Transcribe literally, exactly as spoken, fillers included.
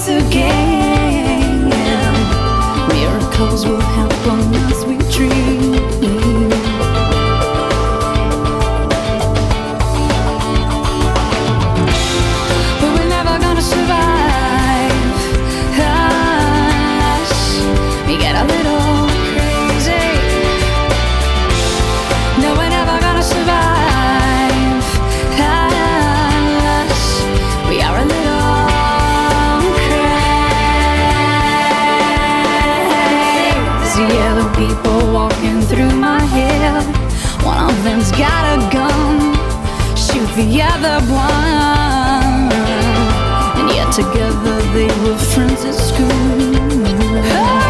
once again. Miracles will happen as we dream. But we're never gonna survive unless we get a little crazy. No, we're never gonna survive unless we are a little crazy. Yeah, the people walking through my head, one of them's got a gun, shoot the other one, and yet together they were friends at school.